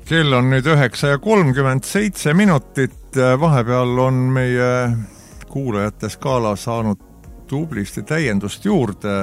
Kell on nüüd 9:37 minutit. Vahepeal on meie kuulajate skaala saanud tublisti täiendust juurde.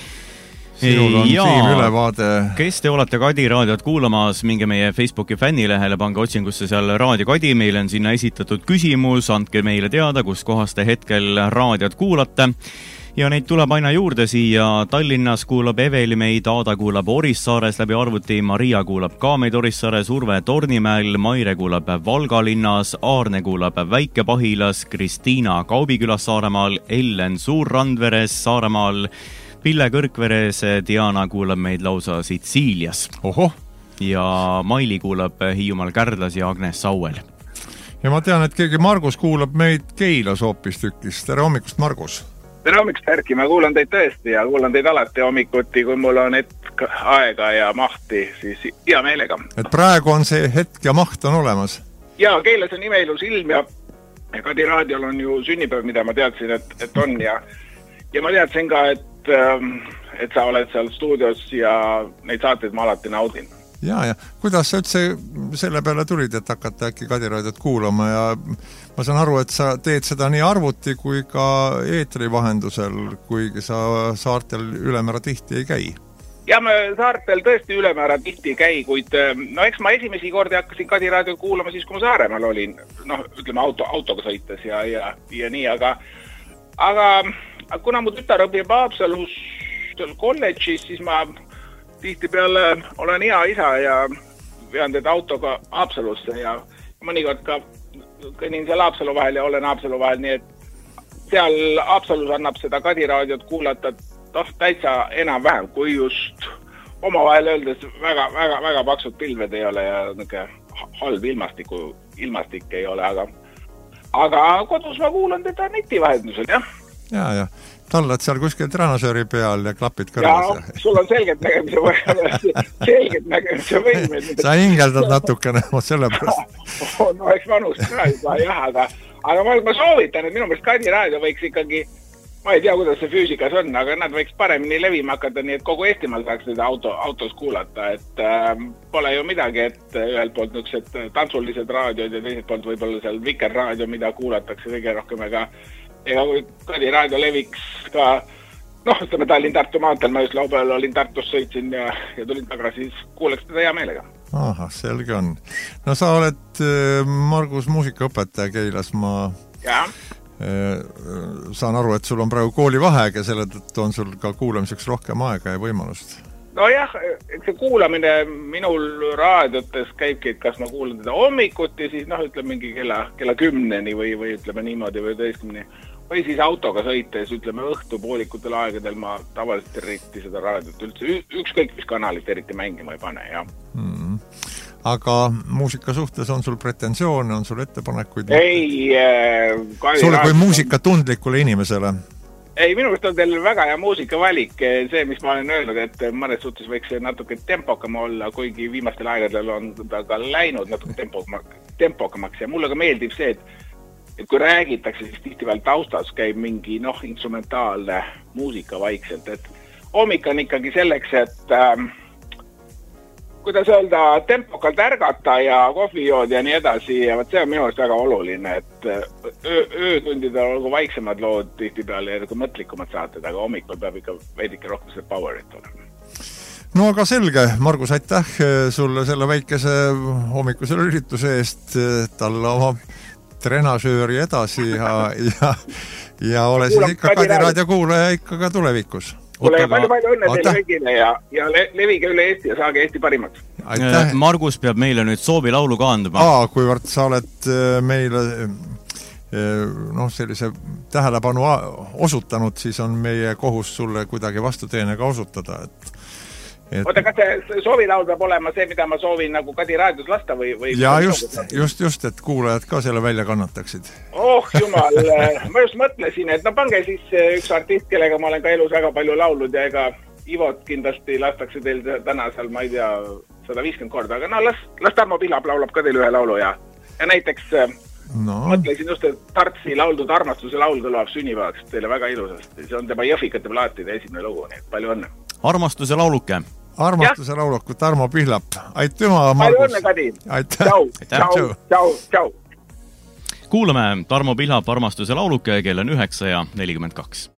Sinul on Siim ülevaade. Kes te olete Kadi raadiot kuulamas, minge meie Facebooki fännilehele, pange otsingusse seal Raadio Kadi, meile on sinna esitatud küsimus, andke meile teada, kus kohas te hetkel raadiot kuulate. Ja neid tuleb aina juurde siia. Tallinnas kuulab Eveli meid, Aada kuulab Orissaares läbi arvuti, Maria kuulab ka meid Orissaares, Urve Tornimäel, Maire kuulab Valga linnas, Aarne kuulab Väike-Pahilas, Kristiina Kaubikülas Saaremaal, Ellen Suur-Randveres Saaremaal, Pille Kõrkveres, Diana kuulab meid lausa Sitsiilias. Oho! Ja Maili kuulab Hiiumaal Kärdlas ja Agnes Sauel. Ja ma tean, et keegi Margus kuulab meid Keilas hoopis tükis. Tere hommikust, Margus! Tere hommikust, Erki! Ma kuulan teid tõesti ja kuulan teid alati hommikuti, kui mul on hetk aega ja mahti, siis hea meelega. Et praegu on see hetk ja maht on olemas? Ja, Keilas on imeilus ilm ja Kadi raadiol on ju sünnipäev, mida ma teadsin, et on ja ma teadsin ka, et sa oled seal stuudios ja neid saateid ma alati naudin. Ja. Kuidas sa üldse selle peale tulid, et hakata äkki Kadi raadiot kuulama ja ma saan aru, et sa teed seda nii arvuti kui ka eetri vahendusel, kuigi sa saartel ülemäära tihti ei käi? Ja ma saartel tõesti ülemäära tihti ei käi, kuid eks ma esimesi kordi hakkasin Kadi raadiot kuulama siis, kui ma Saaremaal olin, ütleme autoga sõites ja nii, aga kuna mu tütar õpib Haapsalus kolledžis, siis ma tihtipeale olen hea isa ja vean teda autoga Haapsalusse ja mõnikord ka kõnnin seal Haapsalu vahel ja olen Haapsalu vahel, nii et seal Haapsalus annab seda Kadi raadiot kuulata täitsa enam-vähem, kui just omavahel öeldes väga paksud pilved ei ole ja halb ilmastik ei ole, aga kodus ma kuulan teda neti vahendusel, jah. Ja. Tallad seal kuskil tränasööri peal ja klapid kõrvas. Ja, sul on selgelt nägemise võimed. Sa hingeldad natukene, selle pärast. No, eks vanust ka juba, jah, aga ma soovitan, et minu meelest Kadi raadio võiks ikkagi, ma ei tea, kuidas see füüsikas on, aga nad võiks paremini levima hakata, nii et kogu Eestimaal saaks seda autos kuulata, et pole ju midagi, et ühelt poolt nüksed tantsulised raadiod ja teiselt poolt võib-olla seal Vikerraadio, mida kuulatakse kõige rohkem, ega kui Kadi raadio leviks ka, ütleme Tallinn-Tartu maantel, ma just laupäeval olin Tartus, sõitsin ja tulin tagasi, siis kuuleks teda hea meelega. Aha, selge on. No sa oled, Margus, muusikaõpetaja Keilas, ma saan aru, et sul on praegu koolivaheaeg ja selle tõttu on sul ka kuulamiseks rohkem aega ja võimalust. No jah, see kuulamine minul raadiotes käibki, et kas ma kuulan teda hommikuti, siis ütleme mingi kella 10 või ütleme niimoodi või 11 või siis autoga sõites, ütleme õhtupoolikutel aegadel ma tavaliselt eriti seda raadiot üldse, ükskõik mis kanalit eriti mängima ei pane, jah. Aga muusika suhtes on sul pretensioone, on sul ettepanekuid? Ei, sulle kui muusikatundlikule inimesele? Ei, minu meelest on teil väga hea muusikavalik, see, mis ma olen öelnud, et mõnes suhtes võiks natuke tempokam olla, kuigi viimastel aegadel on ta ka läinud natuke tempokamaks ja mulle ka meeldib see, et kui räägitakse, siis tihtipeal taustas käib mingi instrumentaalne muusika vaikselt, et hommik on ikkagi selleks, et kuidas öelda, tempokalt ärgata ja kohvijood ja nii edasi ja see on minu meelest väga oluline, et öötundidel olgu vaiksemad lood tihtipeale ja mõtlikumad saated, aga hommikul peab ikka veidike rohkem see powerit olema. No aga selge, Margus, aitäh sulle selle väikese hommikusele ürituse eest, talle oma trenasööri edasi ja ole siis ikka Kadi raadio kuulaja ikka ka tulevikus. Kuule ja palju õnne teile kõigile ja levige üle Eesti ja saage Eesti parimaks. Margus peab meile nüüd soovilaulu ka andma. Kuivõrd sa oled meile sellise tähelepanu osutanud, siis on meie kohus sulle kuidagi vastuteene ka osutada, Oota, kas see soovilaul peab olema see, mida ma soovin nagu Kadi raadios lasta või... Ja just, et kuulajad ka selle välja kannataksid. Oh, jumal, ma just mõtlesin, et pange siis üks artist, kellega ma olen ka elus väga palju laulnud ja ega Ivot kindlasti lastakse teil täna seal, ma ei tea, 150 korda, aga las Tarmo Pihlap laulab ka teil ühe laulu ja näiteks mõtlesin just, et Tartsi lauldud Armastuse laul kõlab sünnipäevaks teile väga ilusasti. See on tema Jõhvikate plaatide esimene lugu, nii et palju õnne. Armastuse lauluke. armastuse lauluku Tarmo Pihlap. Aitüma, Margus. Palju õnne, Kadi. Aitäh. Tšau. Kuulame Tarmo Pihlap armastuse lauluke, kell on 9:42.